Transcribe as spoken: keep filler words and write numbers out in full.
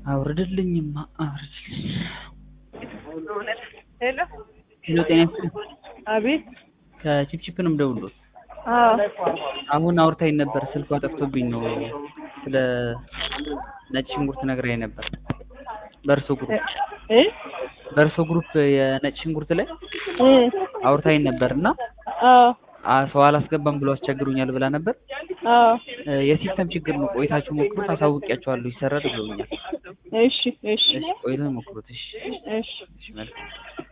አውርድልኝማ አውርድልኝ። ሄሎ ሄሎ ጤና ይስጥልኝ። አቤት። ከቺፕቺፕ ነው የምደውልልዎት። አዎ አሁን አውርታኝ ነበር ስልኳ ጠፍቶብኝ ነው። ስለ ነጭ ሽንኩርት ነግራኝ ነበር። በእርሶ ግሩፕ እ በእርሶ ግሩፕ የነጭ ሽንኩርት ላይ እ አውርታኝ ነበርና አዎ ሰው አላስገባም ብሎ አስቸግሩኛል ብላ ነበር። አዎ የሲስተም ችግር ነው። ቆይታችሁ ሞክሩት፣ አሳውቂያችኋለሁ ይሰራል ብለውኛል። እሺ እሺ እሺ ቆይተን ሞክሩት። እሺ እሺ እሺ መልካም